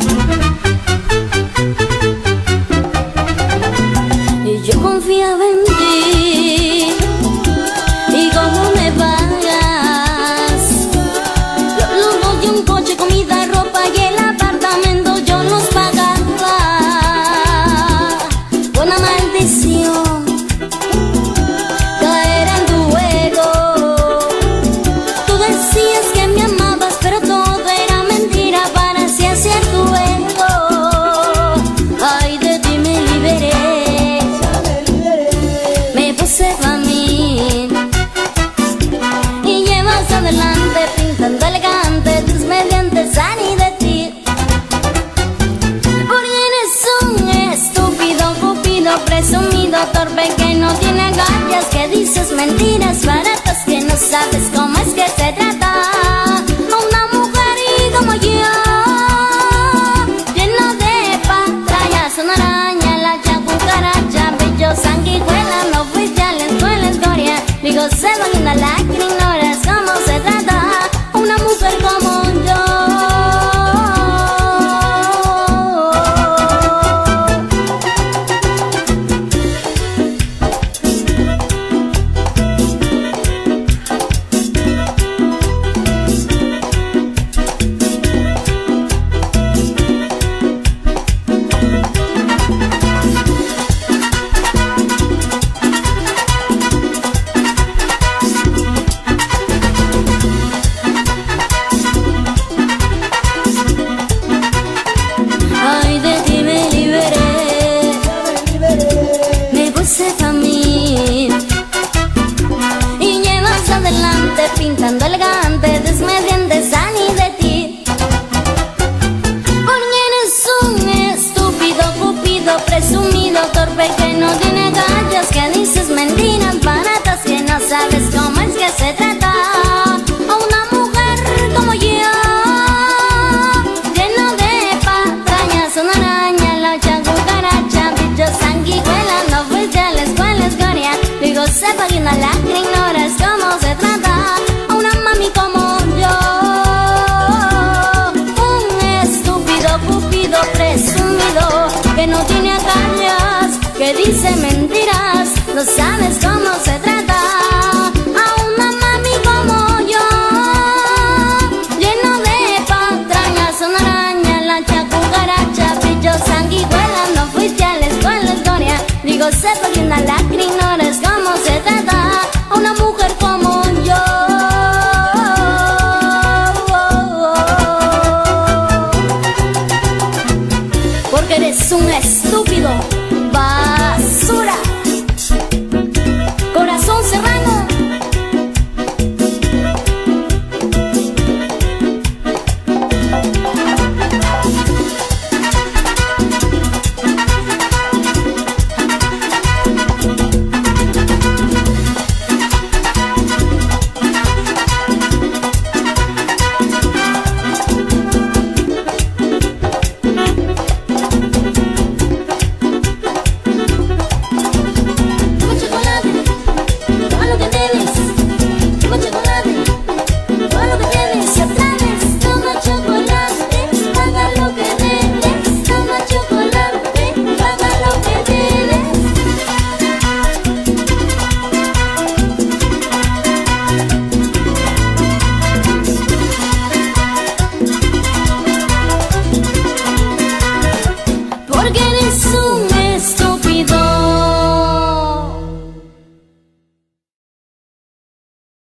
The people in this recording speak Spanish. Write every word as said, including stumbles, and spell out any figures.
Y yo confiaba en ti, y cómo me pagas los lujos de un coche, comida, ropa y el apartamento yo los pagaba. Una maldición caer en tu juego. Tú decías que me amabas, pero todo era mentira para así hacer tu ego. Ay, de ti me liberé, me puse pa' mí, y llevas adelante pintando elegante tus mediantes Ani de ti. Porque eres un estúpido, cupido, presumido, torpe que no tiene agallas, que dices mentiras baratas, que no sabes cómo es que se trata a una mujer y como yo, lleno de patrañas, una araña, la cucaracha, bello, sanguijuela, no fuiste a la escuela, escoria, digo, se van a la que ignoras cómo se trata a una mujer como yo. Ay, de ti me liberé, me puse pa' mí, y llevas adelante pintando elegante desmediantes Ani de ti. Porque eres un estúpido, cupido, presumido, torpe que no tiene agallas, que dices mentiras baratas, que no sabes cómo es que se trata a una mujer como yo, lleno de patrañas, una araña, la cucaracha, bicho, sanguijuela, no fuiste a la escuela, escoria, digo, sepa que una lacra ignoras cómo se trata a una mami como yo. Un estúpido, cupido, presumido, que no tiene agallas, que dice mentiras, no sabes cómo se trata a una mami como yo, lleno de patrañas, una araña, la cucaracha, bicho, sanguijuela, no fuiste a la escuela, escoria, digo, sepa que una lacra ignoras cómo se trata a una mujer como yo. Porque eres un estúpido,